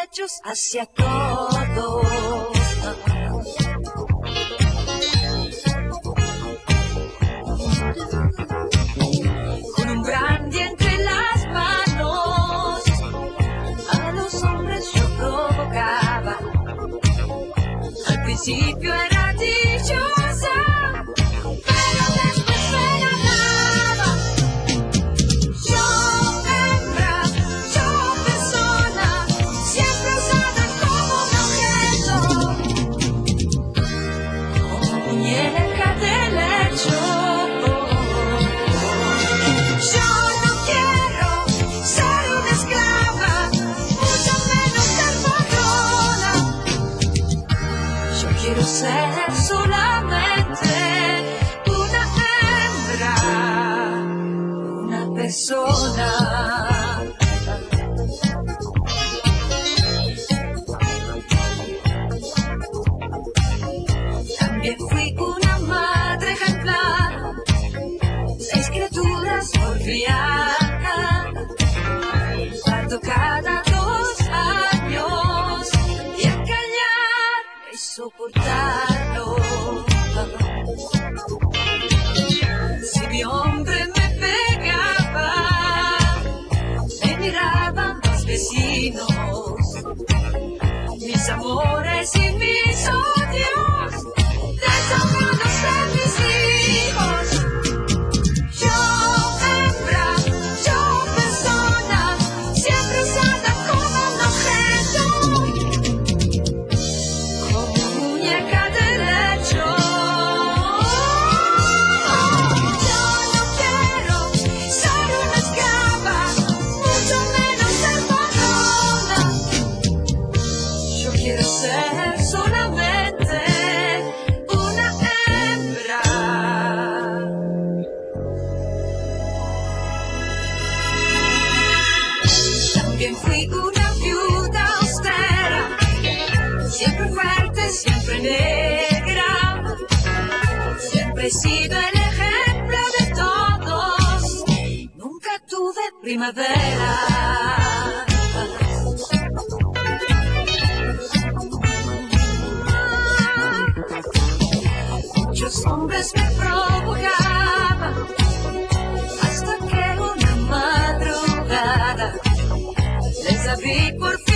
derechos hacia todos. Con un brandy entre las manos, a los hombres yo provocaba. Al principio era dichosa, pero después me ganaba. Yo hembra, yo persona, siempre usada como un objeto, como muñeca de lecho. Yo no quiero ser una esclava, mucho menos ser patrona. Yo quiero ser solamente una hembra, una persona. También fui una madre ejemplar, 6 criaturas por criar, parto cada 2 años y a callar y soportarlo. Si mi hombre me pegaba, me miraban los vecinos, mis amores y mis odios, desahogados de mis hijos. Yo hembra, yo persona, siempre usada como un objeto, como muñeca de lecho. Yo no quiero ser una esclava, mucho menos ser patrona. Yo quiero ser solamente una hembra. También fui una viuda austera, siempre fuerte, siempre negra. Siempre he sido el ejemplo de todos, nunca tuve primavera. Muchos hombres me provocaban, hasta que una madrugada les abrí por